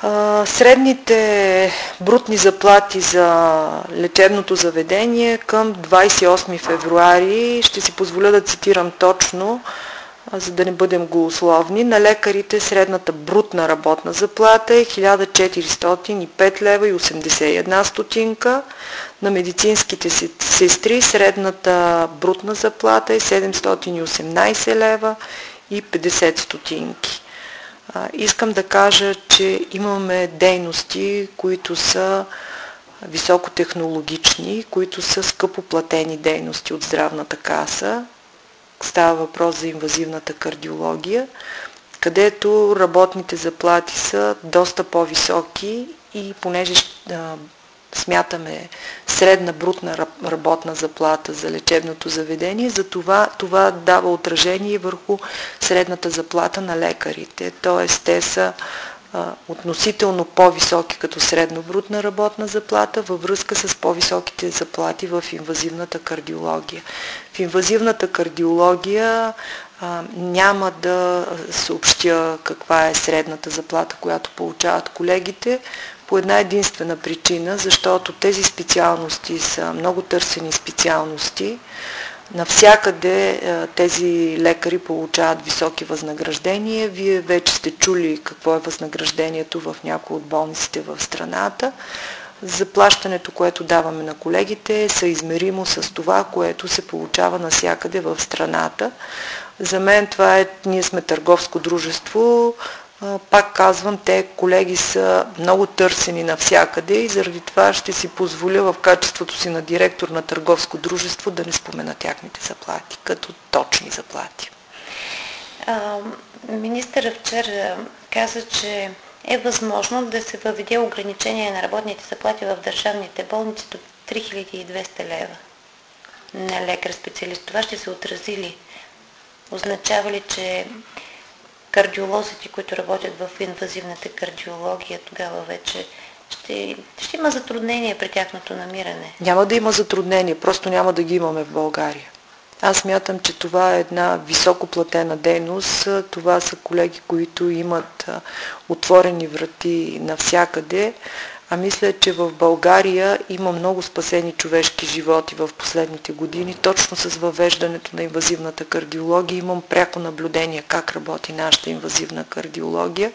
Средните брутни заплати за лечебното заведение към 28 февруари, ще си позволя да цитирам точно, за да не бъдем голословни, на лекарите средната брутна работна заплата е 1405 лева и 81 стотинка, на медицинските сестри средната брутна заплата е 718 лева и 50 стотинки. Искам да кажа, че имаме дейности, които са високотехнологични, които са скъпо платени дейности от здравната каса. Става въпрос за инвазивната кардиология, където работните заплати са доста по-високи и понеже смятаме средна брутна работна заплата за лечебното заведение, затова това дава отражение върху средната заплата на лекарите. Т.е. те са относително по-високи като средно брутна работна заплата във връзка с по-високите заплати в инвазивната кардиология. В инвазивната кардиология няма да съобщя каква е средната заплата, която получават колегите, по една единствена причина, защото тези специалности са много търсени специалности. Навсякъде тези лекари получават високи възнаграждения. Вие вече сте чули какво е възнаграждението в някои от болниците в страната. Заплащането, което даваме на колегите, е съизмеримо с това, което се получава навсякъде в страната. За мен това е, ние сме търговско дружество, пак казвам, те колеги са много търсени навсякъде и заради това ще си позволя в качеството си на директор на търговско дружество да не спомена тяхните заплати, като точни заплати. Министърът вчера каза, че е възможно да се въведе ограничение на работните заплати в държавните болници до 3200 лева на лекар-специалист. Това ще се отрази ли? Означава ли, че кардиолозите, които работят в инвазивната кардиология, тогава вече ще има затруднение при тяхното намиране? Няма да има затруднение, просто няма да ги имаме в България. Аз смятам, че това е една високоплатена дейност. Това са колеги, които имат отворени врати навсякъде. А мисля, че в България има много спасени човешки животи в последните години. Точно с въвеждането на инвазивната кардиология имам пряко наблюдение как работи нашата инвазивна кардиология.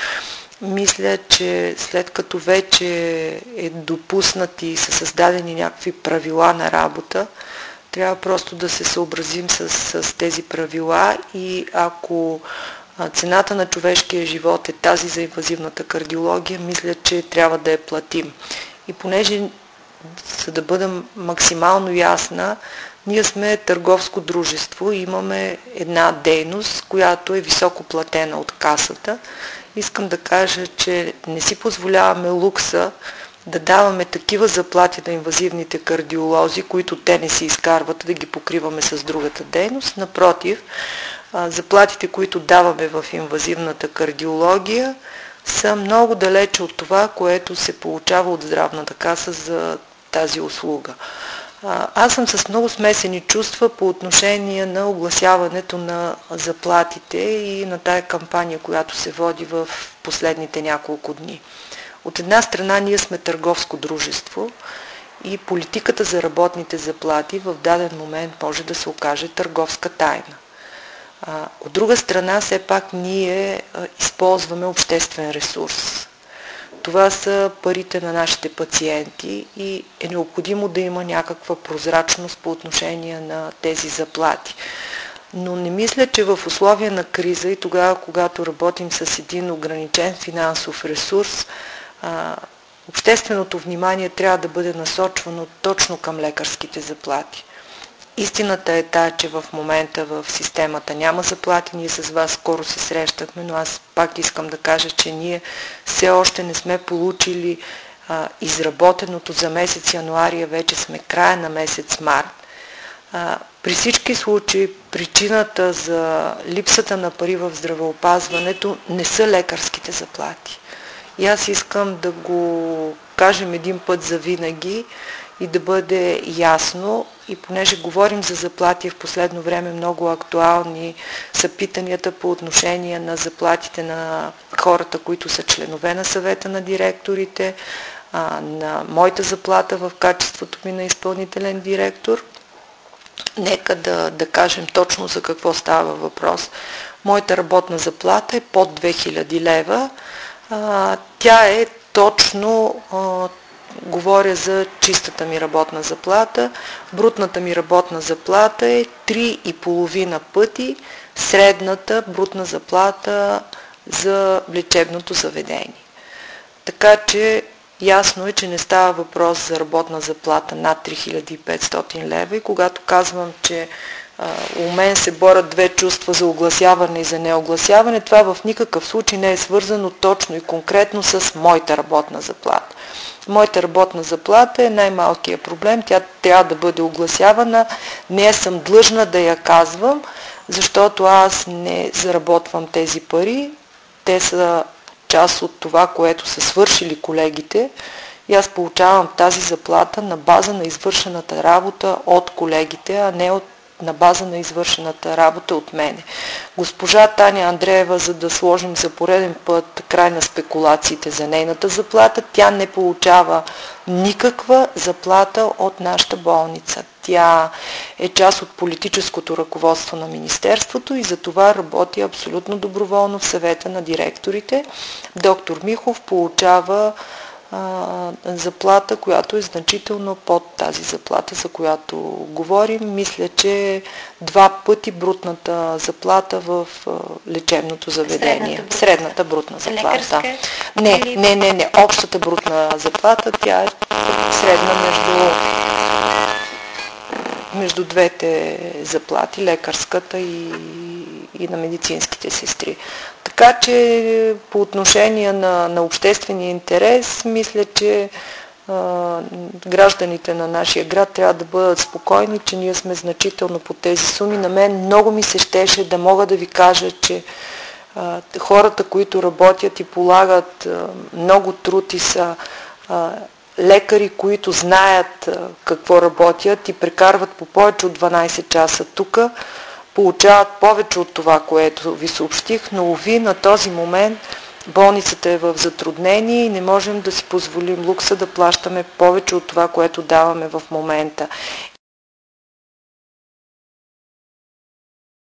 Мисля, че след като вече е допуснати и са създадени някакви правила на работа, трябва просто да се съобразим с тези правила и ако цената на човешкия живот е тази за инвазивната кардиология, мисля, че трябва да я платим. И понеже, за да бъдем максимално ясна, ние сме търговско дружество и имаме една дейност, която е високо платена от касата. Искам да кажа, че не си позволяваме лукса да даваме такива заплати на инвазивните кардиолози, които те не си изкарват, да ги покриваме с другата дейност. Напротив, заплатите, които даваме в инвазивната кардиология, са много далече от това, което се получава от здравната каса за тази услуга. Аз съм с много смесени чувства по отношение на огласяването на заплатите и на тая кампания, която се води в последните няколко дни. От една страна ние сме търговско дружество и политиката за работните заплати в даден момент може да се окаже търговска тайна. От друга страна, все пак ние използваме обществен ресурс. Това са парите на нашите пациенти и е необходимо да има някаква прозрачност по отношение на тези заплати. Но не мисля, че в условия на криза и тогава, когато работим с един ограничен финансов ресурс, общественото внимание трябва да бъде насочвано точно към лекарските заплати. Истината е тая, че в момента в системата няма заплати. Ние с вас скоро се срещахме, но аз пак искам да кажа, че ние все още не сме получили изработеното за месец януари, вече сме края на месец март. При всички случаи причината за липсата на пари в здравеопазването не са лекарските заплати. И аз искам да го кажем един път завинаги и да бъде ясно. И понеже говорим за заплати, в последно време много актуални са питанията по отношение на заплатите на хората, които са членове на съвета на директорите, на моята заплата в качеството ми на изпълнителен директор. Нека да кажем точно за какво става въпрос. Моята работна заплата е под 2000 лева. Тя е точно, говоря за чистата ми работна заплата. Брутната ми работна заплата е 3,5 пъти средната брутна заплата за лечебното заведение. Така че ясно е, че не става въпрос за работна заплата над 3500 лева и когато казвам, че у мен се борят две чувства за огласяване и за неогласяване, това в никакъв случай не е свързано точно и конкретно с моята работна заплата. Моята работна заплата е най-малкият проблем, тя трябва да бъде огласявана, не съм длъжна да я казвам, защото аз не заработвам тези пари, те са част от това, което са свършили колегите и аз получавам тази заплата на база на извършената работа от колегите, а не на база на извършената работа от мене. Госпожа Таня Андреева, за да сложим за пореден път край на спекулациите за нейната заплата, тя не получава никаква заплата от нашата болница. Тя е част от политическото ръководство на Министерството и за това работи абсолютно доброволно в съвета на директорите. Доктор Михов получава заплата, която е значително под тази заплата, за която говорим. Мисля, че 2 пъти брутната заплата в лечебното заведение. Средната брутна заплата. Не. Общата брутна заплата, тя е средна между двете заплати, лекарската и на медицинските сестри. Така че по отношение на обществения интерес, мисля, че гражданите на нашия град трябва да бъдат спокойни, че ние сме значително по тези суми. На мен много ми се щеше да мога да ви кажа, че хората, които работят и полагат много труд и са лекари, които знаят какво работят и прекарват по повече от 12 часа тук, получават повече от това, което ви съобщих, но уви на този момент болницата е в затруднение и не можем да си позволим лукса да плащаме повече от това, което даваме в момента.